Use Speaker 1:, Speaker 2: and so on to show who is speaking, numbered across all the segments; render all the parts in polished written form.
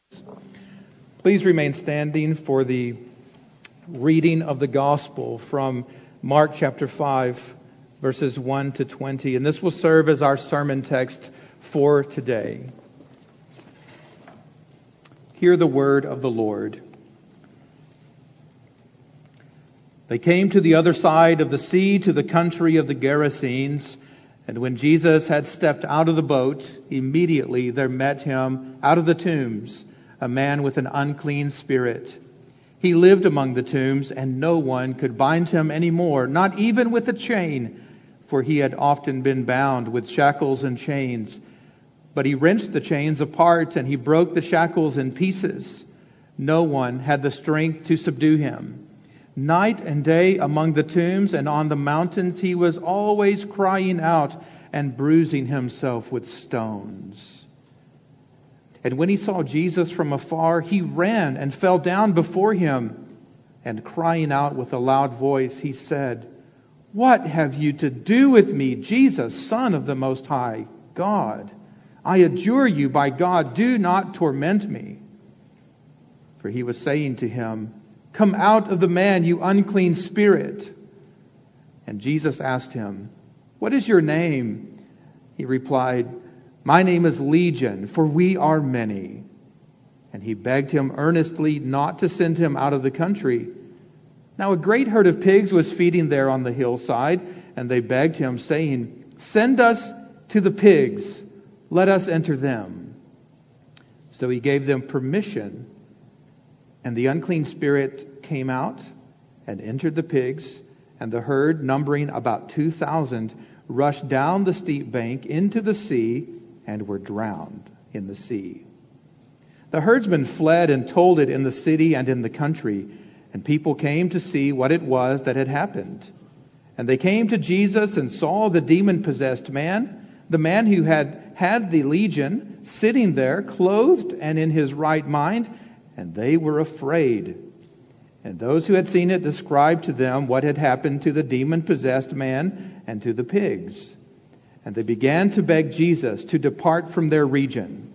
Speaker 1: Please remain standing for the reading of the Gospel from Mark chapter 5, verses 1 to 20. And this will serve as our sermon text for today. Hear the word of the Lord. They came to the other side of the sea, to the country of the Gerasenes. And when Jesus had stepped out of the boat, immediately there met him out of the tombs a man with an unclean spirit. He lived among the tombs, and no one could bind him any more, not even with a chain, for he had often been bound with shackles and chains. But he wrenched the chains apart, and he broke the shackles in pieces. No one had the strength to subdue him. Night and day among the tombs and on the mountains, he was always crying out and bruising himself with stones. And when he saw Jesus from afar, he ran and fell down before him. And crying out with a loud voice, he said, "What have you to do with me, Jesus, Son of the Most High God? I adjure you by God, do not torment me." For he was saying to him, "Come out of the man, you unclean spirit." And Jesus asked him, "What is your name?" He replied, "My name is Legion, for we are many." And he begged him earnestly not to send him out of the country. Now a great herd of pigs was feeding there on the hillside, and they begged him, saying, "Send us to the pigs, let us enter them." So he gave them permission, and the unclean spirit came out and entered the pigs, and the herd, numbering about 2,000, rushed down the steep bank into the sea and were drowned in the sea. The herdsmen fled and told it in the city and in the country, and people came to see what it was that had happened. And they came to Jesus and saw the demon-possessed man, the man who had had the legion, sitting there, clothed and in his right mind, and they were afraid. And those who had seen it described to them what had happened to the demon-possessed man and to the pigs. And they began to beg Jesus to depart from their region.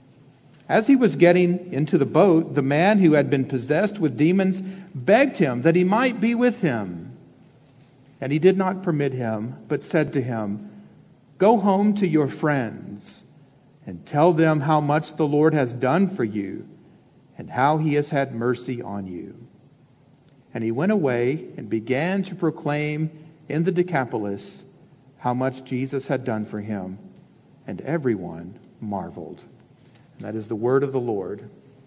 Speaker 1: As he was getting into the boat, the man who had been possessed with demons begged him that he might be with him. And he did not permit him, but said to him, "Go home to your friends and tell them how much the Lord has done for you and how he has had mercy on you." And he went away and began to proclaim in the Decapolis how much Jesus had done for him, and everyone marveled. And that is the word of the Lord.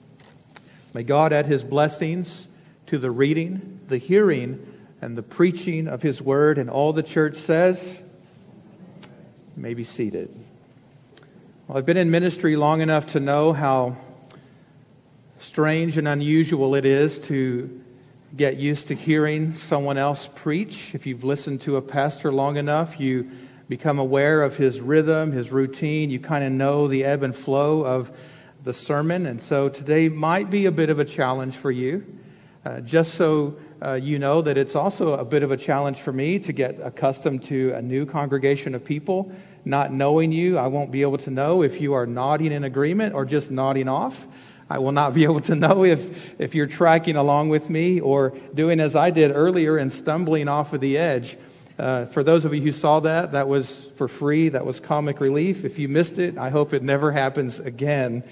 Speaker 1: May God add his blessings to the reading, the hearing, and the preaching of his word. And all the church says, you may be seated. Well, I've been in ministry long enough to know how strange and unusual it is to get used to hearing someone else preach. If you've listened to a pastor long enough, you become aware of his rhythm, his routine. You kind of know the ebb and flow of the sermon. And so today might be a bit of a challenge for you. Just so you know that it's also a bit of a challenge for me to get accustomed to a new congregation of people. Not knowing you, I won't be able to know if you are nodding in agreement or just nodding off. I will not be able to know if you're tracking along with me or doing as I did earlier and stumbling off of the edge. For those of you who saw that, that was for free. That was comic relief. If you missed it, I hope it never happens again.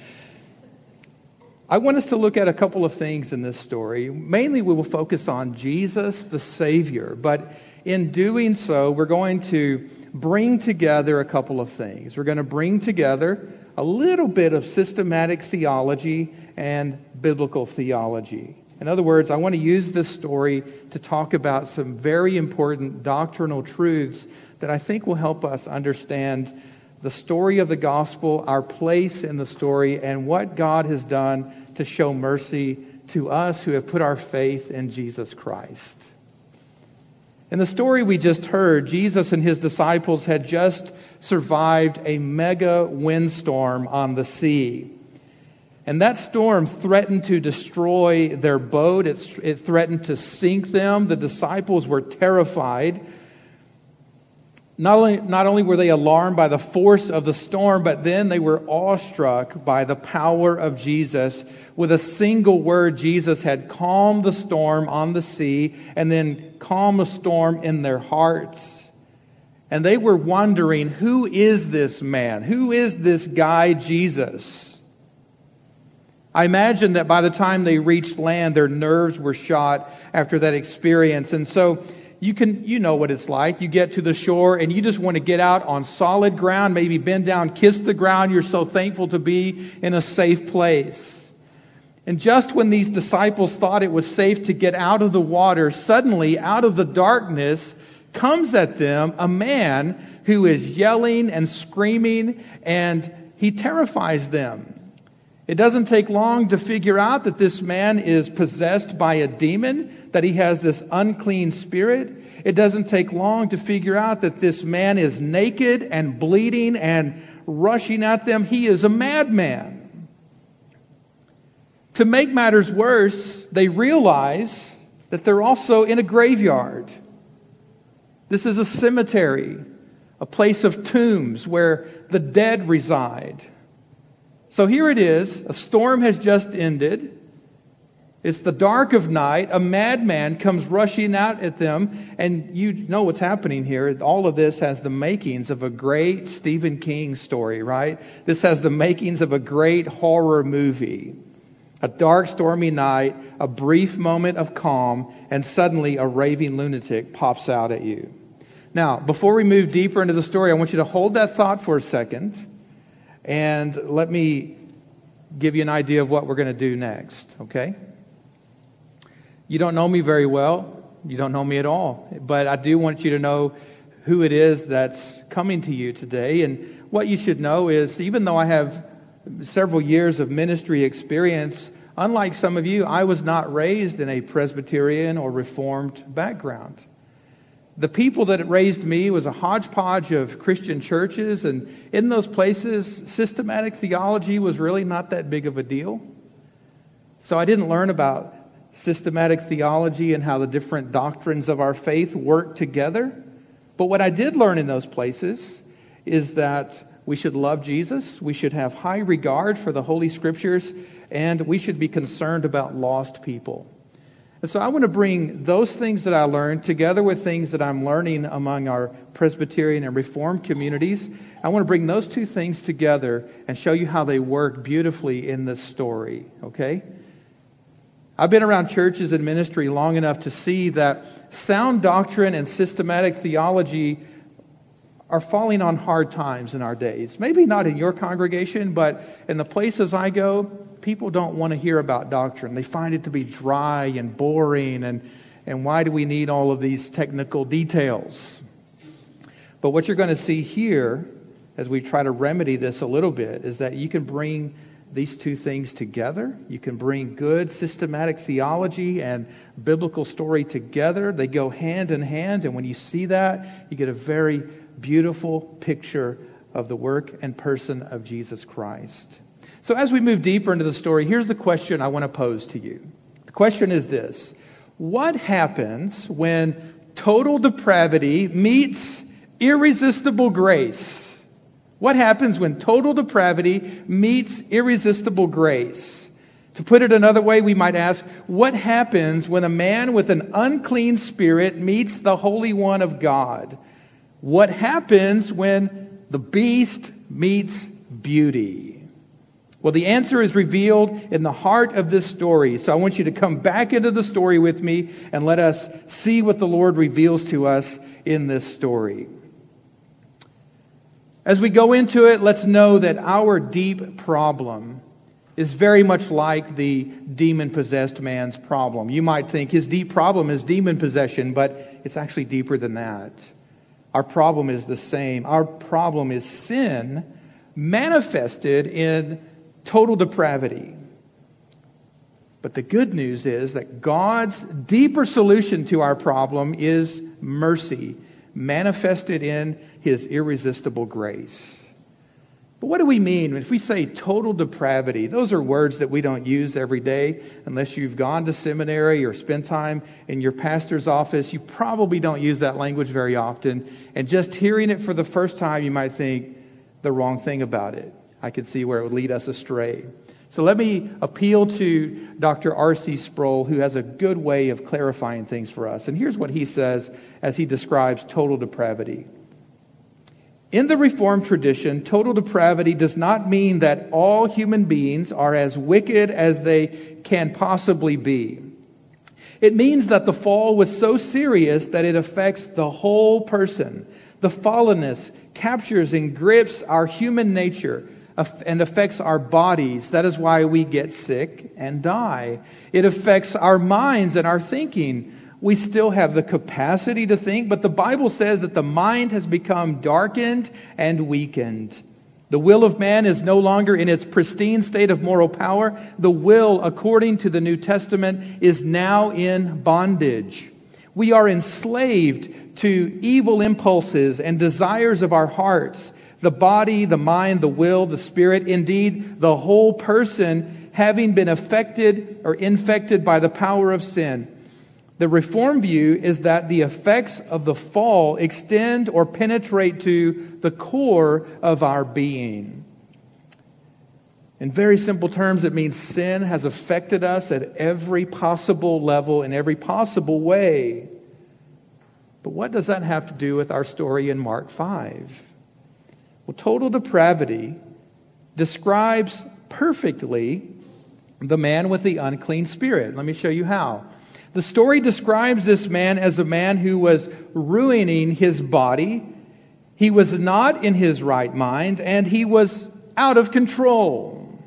Speaker 1: I want us to look at a couple of things in this story. Mainly we will focus on Jesus, the Savior. But in doing so, we're going to bring together a couple of things. We're going to bring together a little bit of systematic theology and biblical theology. In other words, I want to use this story to talk about some very important doctrinal truths that I think will help us understand the story of the gospel, our place in the story, and what God has done to show mercy to us who have put our faith in Jesus Christ. In the story we just heard, Jesus and his disciples had just survived a mega windstorm on the sea. And that storm threatened to destroy their boat. It threatened to sink them. The disciples were terrified. Not only were they alarmed by the force of the storm, but then they were awestruck by the power of Jesus. With a single word, Jesus had calmed the storm on the sea and then calmed the storm in their hearts. And they were wondering, who is this man? Who is this guy, Jesus? I imagine that by the time they reached land, their nerves were shot after that experience. And so you know what it's like. You get to the shore and you just want to get out on solid ground, maybe bend down, kiss the ground. You're so thankful to be in a safe place. And just when these disciples thought it was safe to get out of the water, suddenly out of the darkness comes at them a man who is yelling and screaming, and he terrifies them. It doesn't take long to figure out that this man is possessed by a demon, that he has this unclean spirit. It doesn't take long to figure out that this man is naked and bleeding and rushing at them. He is a madman. To make matters worse, they realize that they're also in a graveyard. This is a cemetery, a place of tombs where the dead reside. So here it is, a storm has just ended. It's the dark of night. A madman comes rushing out at them. And you know what's happening here. All of this has the makings of a great Stephen King story, right? This has the makings of a great horror movie. A dark, stormy night, a brief moment of calm, and suddenly a raving lunatic pops out at you. Now, before we move deeper into the story, I want you to hold that thought for a second. And let me give you an idea of what we're going to do next, okay? You don't know me very well. You don't know me at all. But I do want you to know who it is that's coming to you today. And what you should know is, even though I have several years of ministry experience, unlike some of you, I was not raised in a Presbyterian or Reformed background. The people that raised me was a hodgepodge of Christian churches, and in those places, systematic theology was really not that big of a deal. So I didn't learn about systematic theology and how the different doctrines of our faith work together. But what I did learn in those places is that we should love Jesus, we should have high regard for the Holy Scriptures, and we should be concerned about lost people. And so I want to bring those things that I learned together with things that I'm learning among our Presbyterian and Reformed communities. I want to bring those two things together and show you how they work beautifully in this story, okay? I've been around churches and ministry long enough to see that sound doctrine and systematic theology are falling on hard times in our days. Maybe not in your congregation, but in the places I go, people don't want to hear about doctrine. They find it to be dry and boring, and why do we need all of these technical details? But what you're going to see here, as we try to remedy this a little bit, is that you can bring these two things together. You can bring good systematic theology and biblical story together. They go hand in hand, and when you see that, you get a very beautiful picture of the work and person of Jesus Christ. So as we move deeper into the story, here's the question I want to pose to you. The question is this: what happens when total depravity meets irresistible grace? What happens when total depravity meets irresistible grace? To put it another way, we might ask, what happens when a man with an unclean spirit meets the Holy One of God? What happens when the beast meets beauty? Well, the answer is revealed in the heart of this story. So I want you to come back into the story with me and let us see what the Lord reveals to us in this story. As we go into it, let's know that our deep problem is very much like the demon-possessed man's problem. You might think his deep problem is demon possession, but it's actually deeper than that. Our problem is the same. Our problem is sin manifested in total depravity. But the good news is that God's deeper solution to our problem is mercy, manifested in His irresistible grace. But what do we mean if we say total depravity? Those are words that we don't use every day unless you've gone to seminary or spent time in your pastor's office. You probably don't use that language very often. And just hearing it for the first time, you might think the wrong thing about it. I can see where it would lead us astray. So let me appeal to Dr. R.C. Sproul, who has a good way of clarifying things for us. And here's what he says as he describes total depravity. In the Reformed tradition, total depravity does not mean that all human beings are as wicked as they can possibly be. It means that the fall was so serious that it affects the whole person. The fallenness captures and grips our human nature and affects our bodies. That is why we get sick and die. It affects our minds and our thinking. We still have the capacity to think, but the Bible says that the mind has become darkened and weakened. The will of man is no longer in its pristine state of moral power. The will, according to the New Testament, is now in bondage. We are enslaved to evil impulses and desires of our hearts. The body, the mind, the will, the spirit, indeed, the whole person, having been affected or infected by the power of sin. The Reformed view is that the effects of the fall extend or penetrate to the core of our being. In very simple terms, it means sin has affected us at every possible level, in every possible way. But what does that have to do with our story in Mark 5? Well, total depravity describes perfectly the man with the unclean spirit. Let me show you how. The story describes this man as a man who was ruining his body. He was not in his right mind, and he was out of control.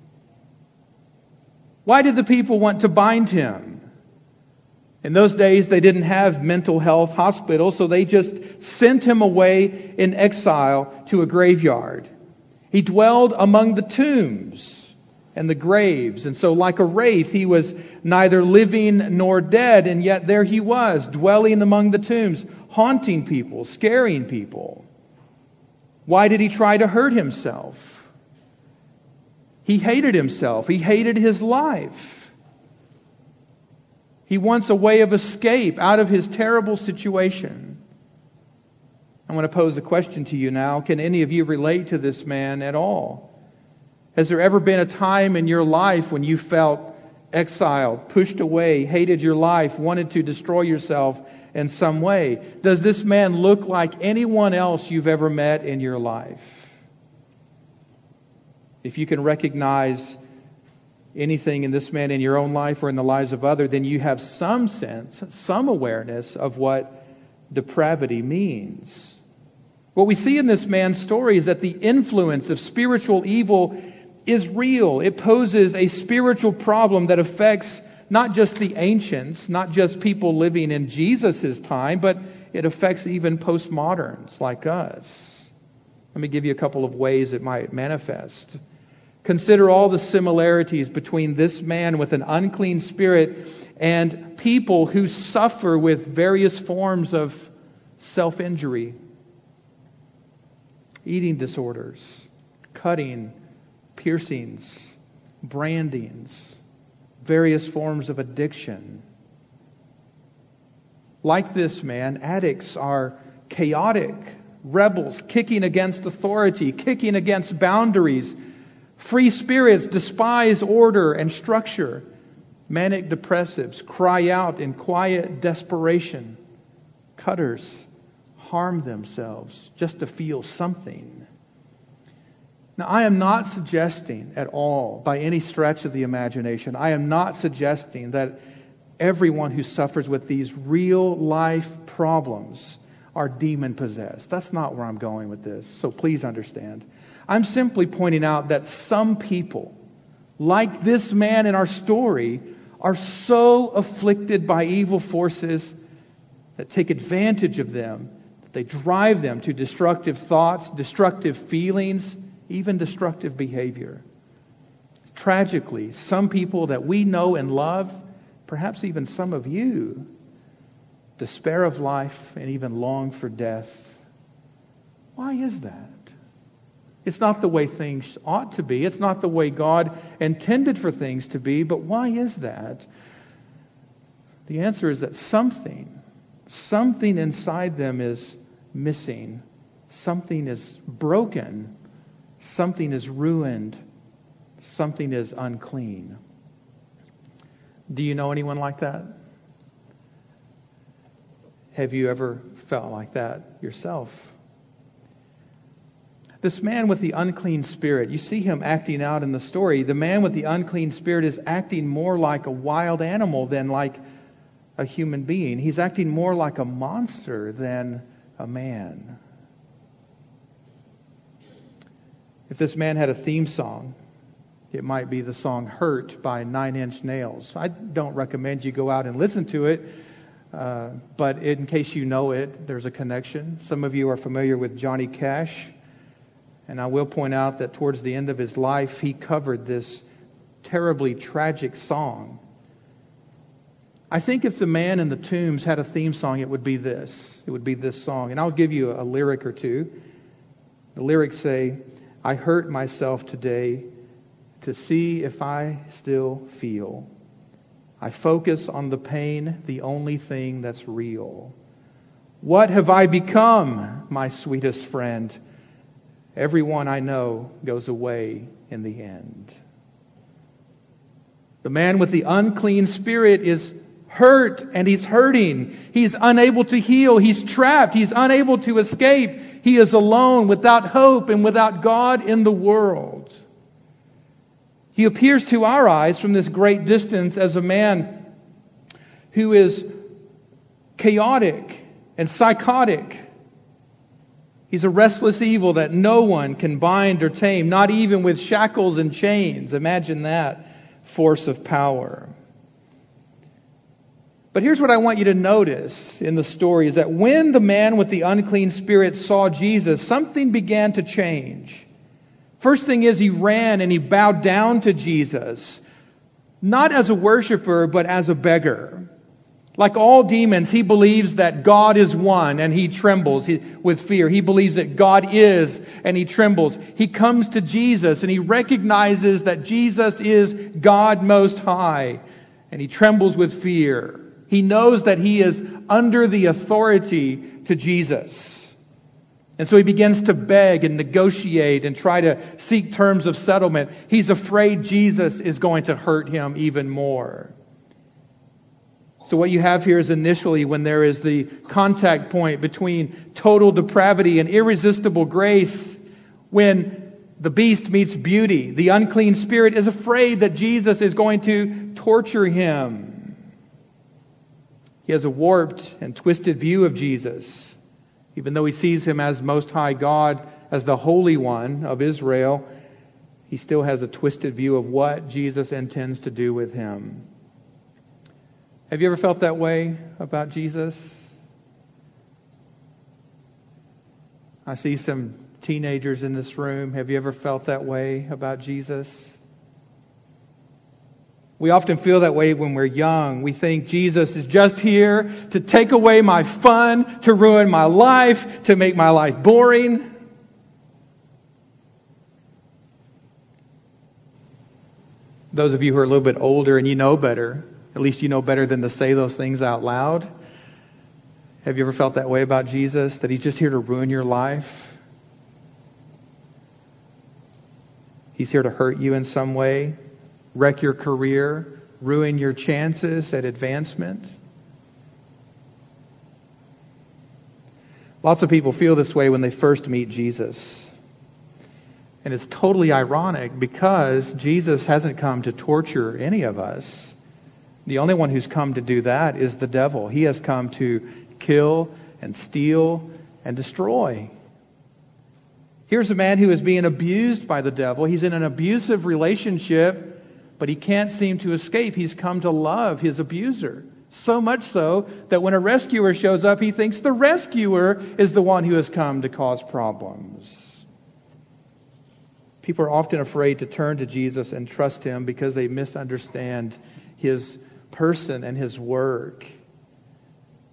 Speaker 1: Why did the people want to bind him? In those days, they didn't have mental health hospitals, so they just sent him away in exile to a graveyard. He dwelled among the tombs and the graves. And so like a wraith, he was neither living nor dead, and yet there he was, dwelling among the tombs, haunting people, scaring people. Why did he try to hurt himself? He hated himself. He hated his life. He wants a way of escape out of his terrible situation. I want to pose a question to you now. Can any of you relate to this man at all? Has there ever been a time in your life when you felt exiled, pushed away, hated your life, wanted to destroy yourself in some way? Does this man look like anyone else you've ever met in your life? If you can recognize anything in this man in your own life or in the lives of others, then you have some sense, some awareness of what depravity means. What we see in this man's story is that the influence of spiritual evil is real. It poses a spiritual problem that affects not just the ancients, not just people living in Jesus' time, but it affects even postmoderns like us. Let me give you a couple of ways it might manifest. Consider all the similarities between this man with an unclean spirit and people who suffer with various forms of self-injury, eating disorders, cutting, piercings, brandings, various forms of addiction. Like this man, addicts are chaotic, rebels, kicking against authority, kicking against boundaries. Free spirits despise order and structure. Manic depressives cry out in quiet desperation. Cutters harm themselves just to feel something. Now, I am not suggesting at all, by any stretch of the imagination, I am not suggesting that everyone who suffers with these real life problems are demon possessed. That's not where I'm going with this, so please understand. I'm simply pointing out that some people, like this man in our story, are so afflicted by evil forces that take advantage of them, that they drive them to destructive thoughts, destructive feelings, even destructive behavior. Tragically, some people that we know and love, perhaps even some of you, despair of life and even long for death. Why is that? It's not the way things ought to be. It's not the way God intended for things to be. But why is that? The answer is that something inside them is missing. Something is broken. Something is ruined. Something is unclean. Do you know anyone like that? Have you ever felt like that yourself? This man with the unclean spirit, you see him acting out in the story. The man with the unclean spirit is acting more like a wild animal than like a human being. He's acting more like a monster than a man. If this man had a theme song, it might be the song Hurt by Nine Inch Nails. I don't recommend you go out and listen to it, but in case you know it, there's a connection. Some of you are familiar with Johnny Cash, and I will point out that towards the end of his life, he covered this terribly tragic song. I think if the Man in the Tombs had a theme song, it would be this. It would be this song. And I'll give you a lyric or two. The lyrics say, "I hurt myself today to see if I still feel. I focus on the pain, the only thing that's real. What have I become, my sweetest friend? Everyone I know goes away in the end." The man with the unclean spirit is hurt and he's hurting. He's unable to heal. He's trapped. He's unable to escape. He is alone, without hope and without God in the world. He appears to our eyes from this great distance as a man who is chaotic and psychotic. He's a restless evil that no one can bind or tame, not even with shackles and chains. Imagine that force of power. But here's what I want you to notice in the story is that when the man with the unclean spirit saw Jesus, something began to change. First thing is he ran and he bowed down to Jesus, not as a worshiper, but as a beggar. Like all demons, he believes that God is one and he trembles with fear. He believes that God is and he trembles. He comes to Jesus and he recognizes that Jesus is God Most High and he trembles with fear. He knows that he is under the authority to Jesus. And so he begins to beg and negotiate and try to seek terms of settlement. He's afraid Jesus is going to hurt him even more. So what you have here is initially when there is the contact point between total depravity and irresistible grace, when the beast meets beauty, the unclean spirit is afraid that Jesus is going to torture him. He has a warped and twisted view of Jesus. Even though he sees him as Most High God, as the Holy One of Israel, he still has a twisted view of what Jesus intends to do with him. Have you ever felt that way about Jesus? I see some teenagers in this room. Have you ever felt that way about Jesus? We often feel that way when we're young. We think Jesus is just here to take away my fun, to ruin my life, to make my life boring. Those of you who are a little bit older and you know better, at least you know better than to say those things out loud. Have you ever felt that way about Jesus? That He's just here to ruin your life? He's here to hurt you in some way, wreck your career, ruin your chances at advancement? Lots of people feel this way when they first meet Jesus. And it's totally ironic because Jesus hasn't come to torture any of us. The only one who's come to do that is the devil. He has come to kill and steal and destroy. Here's a man who is being abused by the devil. He's in an abusive relationship, but he can't seem to escape. He's come to love his abuser. So much so that when a rescuer shows up, he thinks the rescuer is the one who has come to cause problems. People are often afraid to turn to Jesus and trust Him because they misunderstand His person and His work.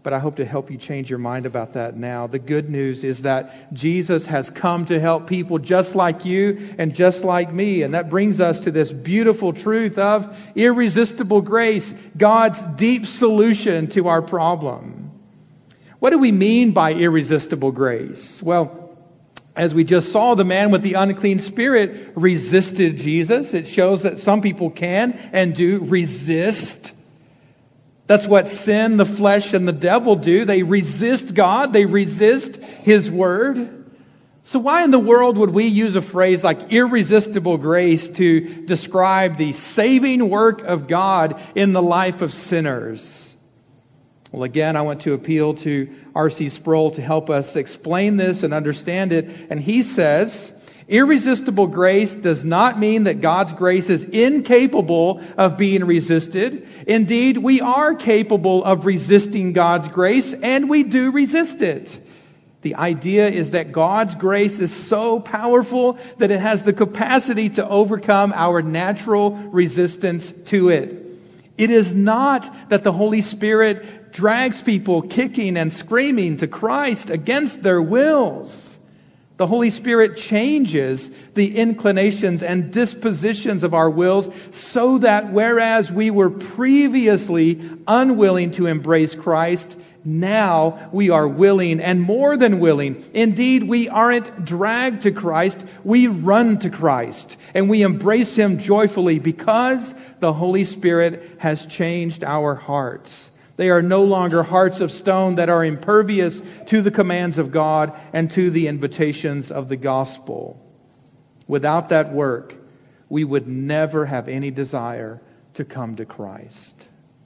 Speaker 1: But I hope to help you change your mind about that now. The good news is that Jesus has come to help people just like you and just like me. And that brings us to this beautiful truth of irresistible grace, God's deep solution to our problem. What do we mean by irresistible grace? Well, as we just saw, the man with the unclean spirit resisted Jesus. It shows that some people can and do resist. That's what sin, the flesh, and the devil do. They resist God. They resist His Word. So why in the world would we use a phrase like irresistible grace to describe the saving work of God in the life of sinners? Well, again, I want to appeal to R.C. Sproul to help us explain this and understand it. And he says, irresistible grace does not mean that God's grace is incapable of being resisted. Indeed, we are capable of resisting God's grace, and we do resist it. The idea is that God's grace is so powerful that it has the capacity to overcome our natural resistance to it. It is not that the Holy Spirit drags people kicking and screaming to Christ against their wills. The Holy Spirit changes the inclinations and dispositions of our wills so that whereas we were previously unwilling to embrace Christ, now we are willing and more than willing. Indeed, we aren't dragged to Christ, we run to Christ and we embrace Him joyfully because the Holy Spirit has changed our hearts. They are no longer hearts of stone that are impervious to the commands of God and to the invitations of the gospel. Without that work, we would never have any desire to come to Christ.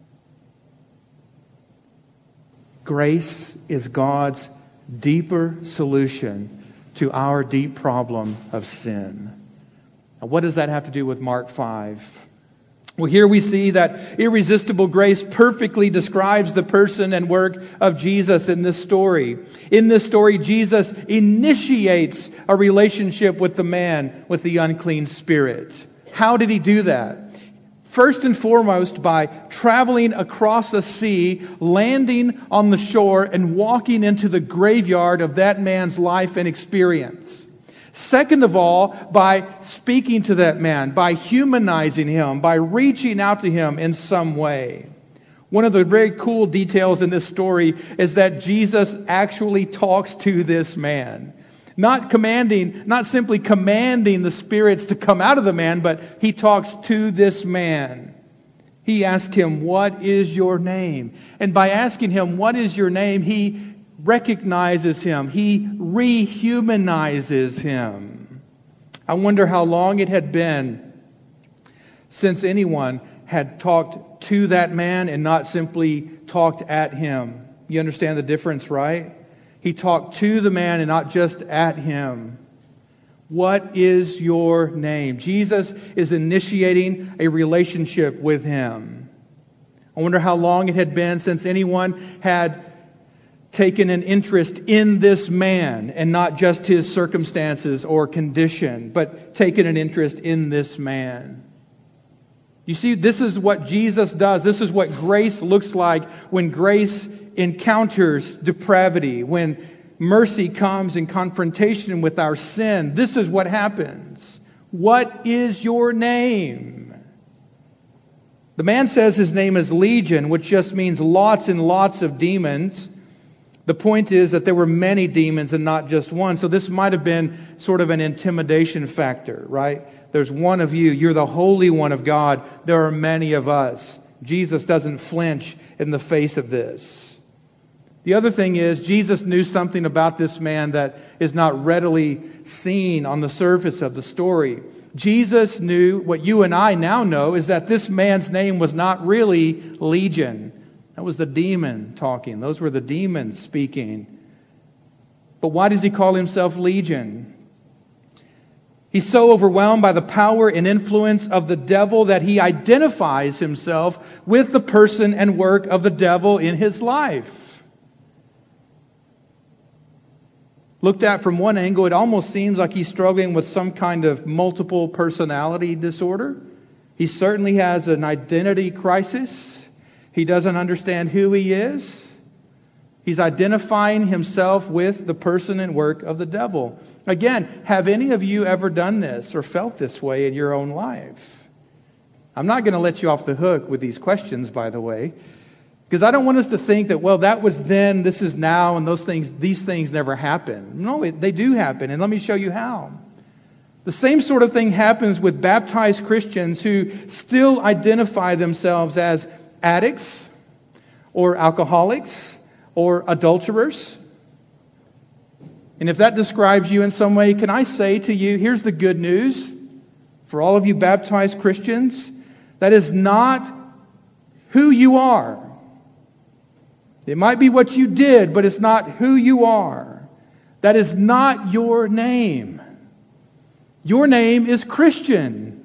Speaker 1: Grace is God's deeper solution to our deep problem of sin. Now, what does that have to do with Mark 5? Well, here we see that irresistible grace perfectly describes the person and work of Jesus in this story. In this story, Jesus initiates a relationship with the man with the unclean spirit. How did He do that? First and foremost, by traveling across a sea, landing on the shore, and walking into the graveyard of that man's life and experience. Second of all, by speaking to that man, by humanizing him, by reaching out to him in some way. One of the very cool details in this story is that Jesus actually talks to this man. Not simply commanding the spirits to come out of the man, but He talks to this man. He asks him, "What is your name?" And by asking him, "What is your name?" He recognizes him. He rehumanizes him. I wonder how long it had been since anyone had talked to that man and not simply talked at him. You understand the difference, right? He talked to the man and not just at him. What is your name? Jesus is initiating a relationship with him. I wonder how long it had been since anyone had taken an interest in this man and not just his circumstances or condition, but taken an interest in this man. You see, this is what Jesus does. This is what grace looks like when grace encounters depravity, when mercy comes in confrontation with our sin. This is what happens. What is your name? The man says his name is Legion, which just means lots and lots of demons. The point is that there were many demons and not just one. So this might have been sort of an intimidation factor, right? There's one of you. You're the Holy One of God. There are many of us. Jesus doesn't flinch in the face of this. The other thing is, Jesus knew something about this man that is not readily seen on the surface of the story. Jesus knew what you and I now know is that this man's name was not really Legion. That was the demon talking. Those were the demons speaking. But why does he call himself Legion? He's so overwhelmed by the power and influence of the devil that he identifies himself with the person and work of the devil in his life. Looked at from one angle, it almost seems like he's struggling with some kind of multiple personality disorder. He certainly has an identity crisis. He doesn't understand who he is. He's identifying himself with the person and work of the devil. Again, have any of you ever done this or felt this way in your own life? I'm not going to let you off the hook with these questions, by the way, because I don't want us to think that, well, that was then, this is now, and these things never happen. No, they do happen, and let me show you how. The same sort of thing happens with baptized Christians who still identify themselves as addicts or alcoholics or adulterers. And if that describes you in some way, can I say to you, here's the good news for all of you baptized Christians. That is not who you are. It might be what you did, but it's not who you are. That is not your name. Your name is Christian.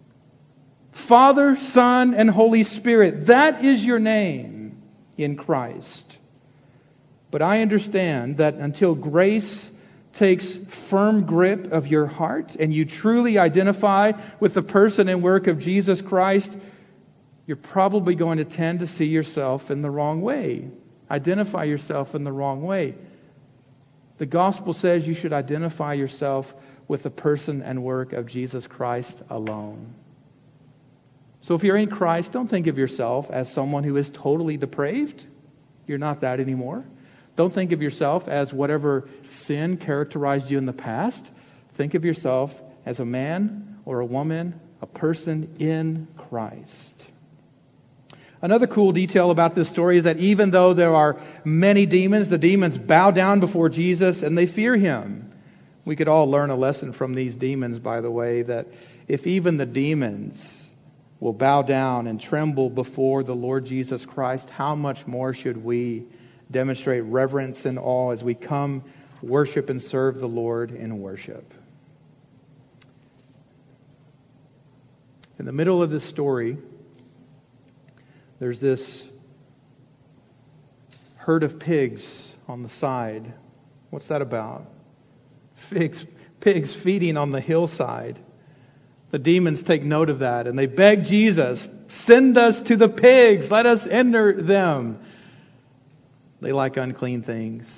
Speaker 1: Father, Son, and Holy Spirit. That is your name in Christ. But I understand that until grace takes firm grip of your heart and you truly identify with the person and work of Jesus Christ, you're probably going to tend to see yourself in the wrong way. Identify yourself in the wrong way. The gospel says you should identify yourself with the person and work of Jesus Christ alone. So if you're in Christ, don't think of yourself as someone who is totally depraved. You're not that anymore. Don't think of yourself as whatever sin characterized you in the past. Think of yourself as a man or a woman, a person in Christ. Another cool detail about this story is that even though there are many demons, the demons bow down before Jesus and they fear Him. We could all learn a lesson from these demons, by the way, that if even the demons will bow down and tremble before the Lord Jesus Christ, how much more should we demonstrate reverence and awe as we come worship and serve the Lord in worship. In the middle of this story, there's this herd of pigs on the side. What's that about? Pigs feeding on the hillside. The demons take note of that and they beg Jesus, send us to the pigs, let us enter them. They like unclean things.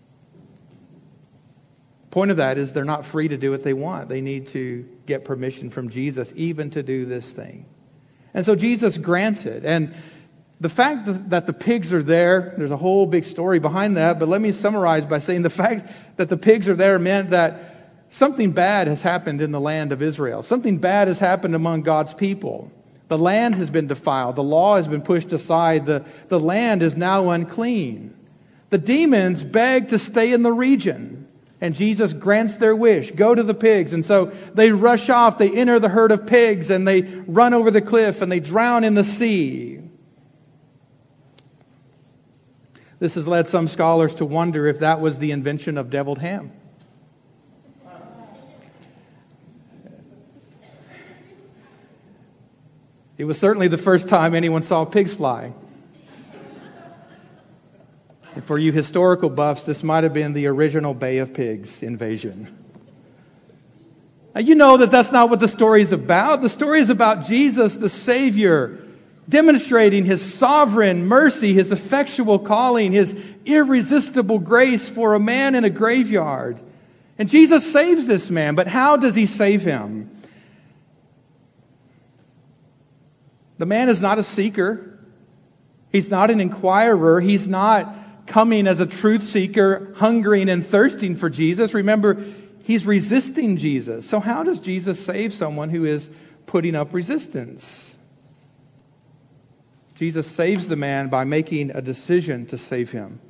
Speaker 1: Point of that is they're not free to do what they want. They need to get permission from Jesus even to do this thing. And so Jesus grants it. And the fact that the pigs are there's a whole big story behind that, but let me summarize by saying the fact that the pigs are there meant that something bad has happened in the land of Israel. Something bad has happened among God's people. The land has been defiled. The law has been pushed aside. The land is now unclean. The demons beg to stay in the region. And Jesus grants their wish. Go to the pigs. And so they rush off. They enter the herd of pigs and they run over the cliff and they drown in the sea. This has led some scholars to wonder if that was the invention of deviled ham. It was certainly the first time anyone saw pigs fly. And for you historical buffs, this might have been the original Bay of Pigs invasion. Now, you know that that's not what the story is about. The story is about Jesus, the Savior, demonstrating His sovereign mercy, His effectual calling, His irresistible grace for a man in a graveyard. And Jesus saves this man, but how does He save him? The man is not a seeker. He's not an inquirer. He's not coming as a truth seeker, hungering and thirsting for Jesus. Remember, he's resisting Jesus. So how does Jesus save someone who is putting up resistance? Jesus saves the man by making a decision to save him.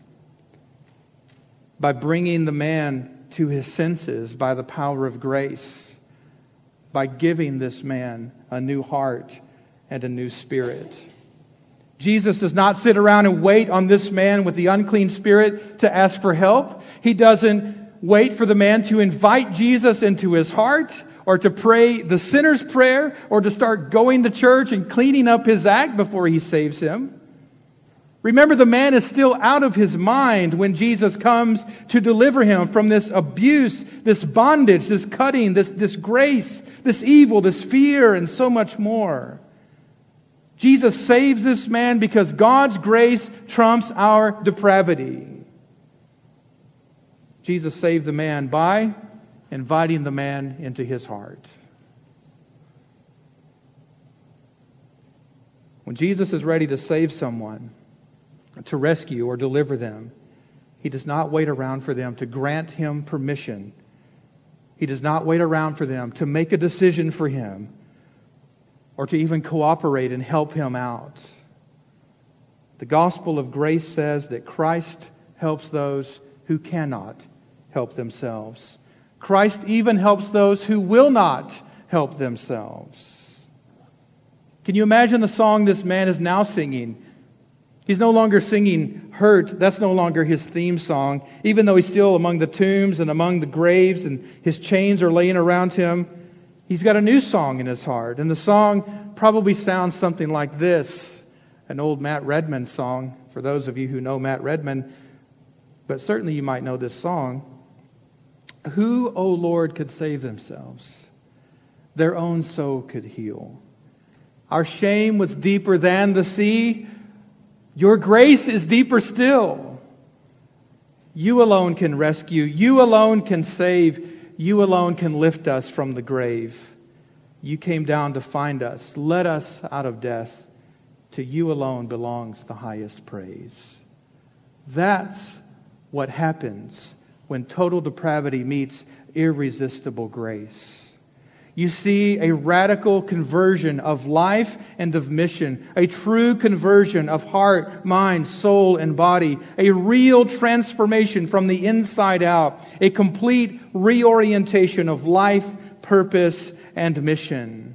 Speaker 1: By bringing the man to his senses by the power of grace. By giving this man a new heart and a new spirit. Jesus does not sit around and wait on this man with the unclean spirit to ask for help. He doesn't wait for the man to invite Jesus into his heart or to pray the sinner's prayer or to start going to church and cleaning up his act before he saves him. Remember, the man is still out of his mind when Jesus comes to deliver him from this abuse, this bondage, this cutting, this disgrace, this evil, this fear, and so much more. Jesus saves this man because God's grace trumps our depravity. Jesus saved the man by inviting the man into his heart. When Jesus is ready to save someone, to rescue or deliver them, He does not wait around for them to grant Him permission. He does not wait around for them to make a decision for Him or to even cooperate and help Him out. The gospel of grace says that Christ helps those who cannot help themselves. Christ even helps those who will not help themselves. Can you imagine the song this man is now singing? He's no longer singing Hurt. That's no longer his theme song. Even though he's still among the tombs and among the graves and his chains are laying around him, he's got a new song in his heart. And the song probably sounds something like this. An old Matt Redman song, for those of you who know Matt Redman. But certainly you might know this song. Who, O Lord, could save themselves? Their own soul could heal. Our shame was deeper than the sea. Your grace is deeper still. You alone can rescue. You alone can save. You alone can lift us from the grave. You came down to find us, led us out of death. To you alone belongs the highest praise. That's what happens when total depravity meets irresistible grace. You see a radical conversion of life and of mission, a true conversion of heart, mind, soul, and body, a real transformation from the inside out, a complete reorientation of life, purpose, and mission.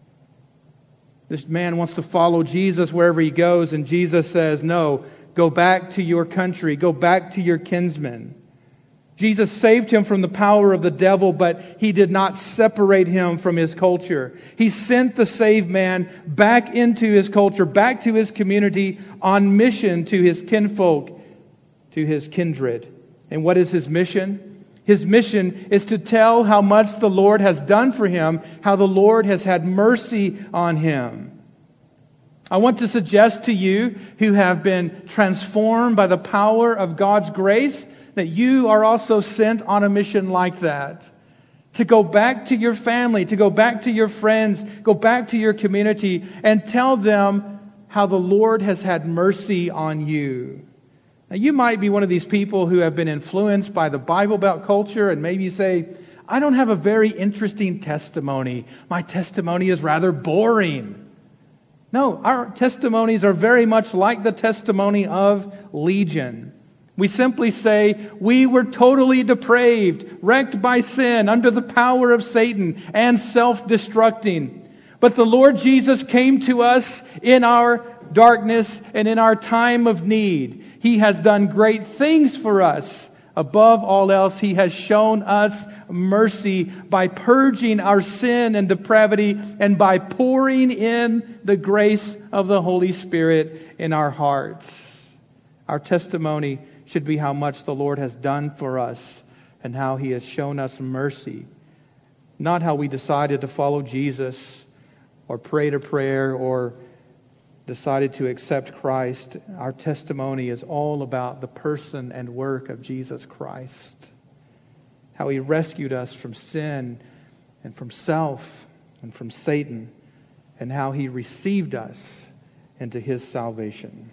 Speaker 1: This man wants to follow Jesus wherever he goes, and Jesus says, no, go back to your country, go back to your kinsmen. Jesus saved him from the power of the devil, but He did not separate him from his culture. He sent the saved man back into his culture, back to his community, on mission to his kinfolk, to his kindred. And what is his mission? His mission is to tell how much the Lord has done for him, how the Lord has had mercy on him. I want to suggest to you who have been transformed by the power of God's grace that you are also sent on a mission like that. To go back to your family, to go back to your friends, go back to your community and tell them how the Lord has had mercy on you. Now you might be one of these people who have been influenced by the Bible Belt culture, and maybe you say, I don't have a very interesting testimony. My testimony is rather boring. No, our testimonies are very much like the testimony of Legion. We simply say, we were totally depraved, wrecked by sin, under the power of Satan, and self-destructing. But the Lord Jesus came to us in our darkness and in our time of need. He has done great things for us. Above all else, He has shown us mercy by purging our sin and depravity and by pouring in the grace of the Holy Spirit in our hearts. Our testimony should be how much the Lord has done for us and how He has shown us mercy. Not how we decided to follow Jesus or prayed a prayer or decided to accept Christ. Our testimony is all about the person and work of Jesus Christ. How He rescued us from sin and from self and from Satan, and how He received us into His salvation.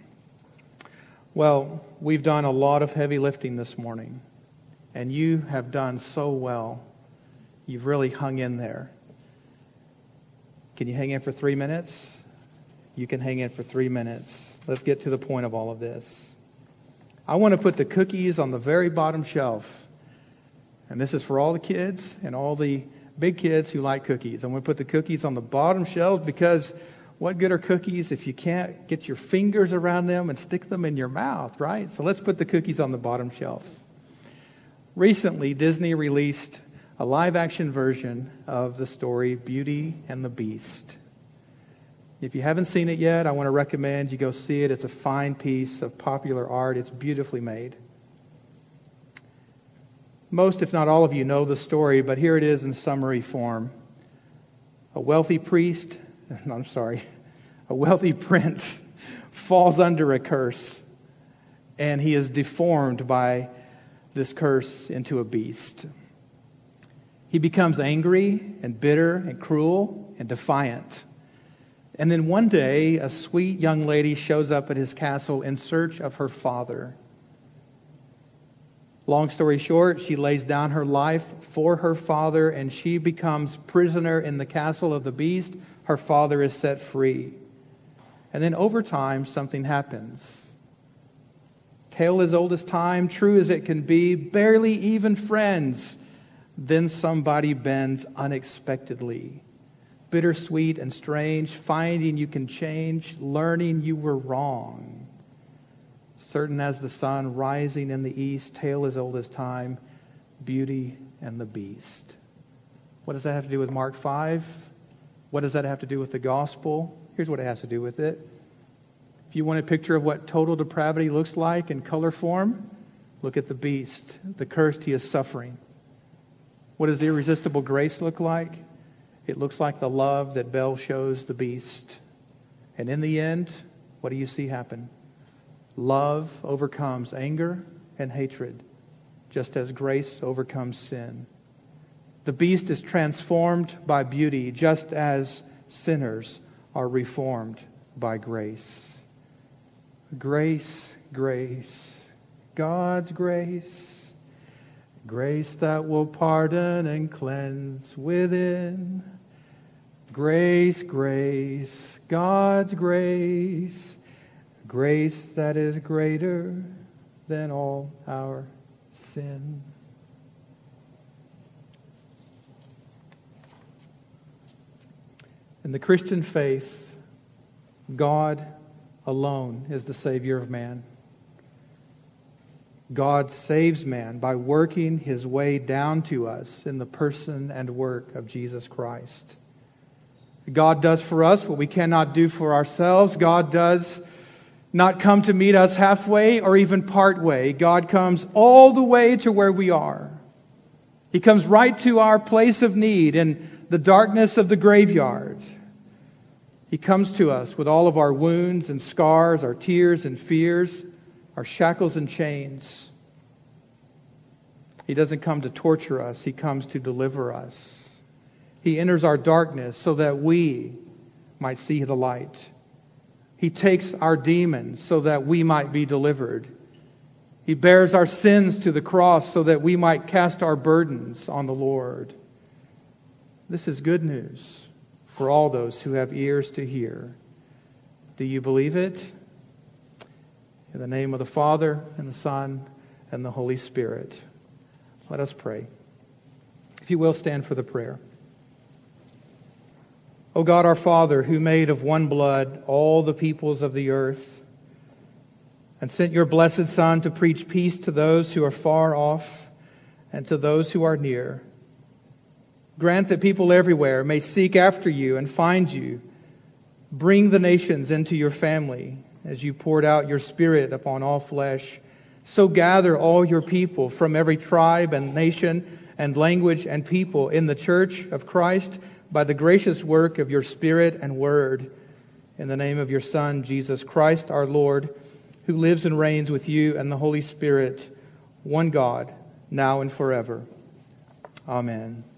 Speaker 1: Well, we've done a lot of heavy lifting this morning, and you have done so well. You've really hung in there. Can you hang in for 3 minutes? You can hang in for 3 minutes. Let's get to the point of all of this. I want to put the cookies on the very bottom shelf. And this is for all the kids and all the big kids who like cookies. I'm going to put the cookies on the bottom shelf because what good are cookies if you can't get your fingers around them and stick them in your mouth, right? So let's put the cookies on the bottom shelf. Recently, Disney released a live-action version of the story Beauty and the Beast. If you haven't seen it yet, I want to recommend you go see it. It's a fine piece of popular art. It's beautifully made. Most, if not all of you, know the story, but here it is in summary form. A wealthy prince falls under a curse, and he is deformed by this curse into a beast. He becomes angry and bitter and cruel and defiant. And then one day, a sweet young lady shows up at his castle in search of her father. Long story short, she lays down her life for her father, and she becomes prisoner in the castle of the beast. Her father is set free. And then over time, something happens. Tale as old as time, true as it can be, barely even friends. Then somebody bends unexpectedly. Bittersweet and strange, finding you can change, learning you were wrong. Certain as the sun rising in the east, tale as old as time, Beauty and the Beast. What does that have to do with Mark 5? What does that have to do with the gospel? Here's what it has to do with it. If you want a picture of what total depravity looks like in color form, look at the beast, the cursed he is suffering. What does irresistible grace look like? It looks like the love that Belle shows the beast. And in the end, what do you see happen? Love overcomes anger and hatred, just as grace overcomes sin. The beast is transformed by beauty, just as sinners are reformed by grace. Grace, grace, God's grace. Grace that will pardon and cleanse within. Grace, grace, God's grace. Grace that is greater than all our sin. In the Christian faith, God alone is the Savior of man. God saves man by working His way down to us in the person and work of Jesus Christ. God does for us what we cannot do for ourselves. God does not come to meet us halfway or even part way. God comes all the way to where we are. He comes right to our place of need in the darkness of the graveyard. He comes to us with all of our wounds and scars, our tears and fears, our shackles and chains. He doesn't come to torture us. He comes to deliver us. He enters our darkness so that we might see the light. He takes our demons so that we might be delivered. He bears our sins to the cross so that we might cast our burdens on the Lord. This is good news for all those who have ears to hear. Do you believe it? In the name of the Father, and the Son, and the Holy Spirit. Let us pray. If you will, stand for the prayer. O God, our Father, who made of one blood all the peoples of the earth, and sent your blessed Son to preach peace to those who are far off and to those who are near, grant that people everywhere may seek after you and find you. Bring the nations into your family as you poured out your Spirit upon all flesh. So gather all your people from every tribe and nation and language and people in the church of Christ by the gracious work of your Spirit and Word. In the name of your Son, Jesus Christ, our Lord, who lives and reigns with you and the Holy Spirit, one God, now and forever. Amen.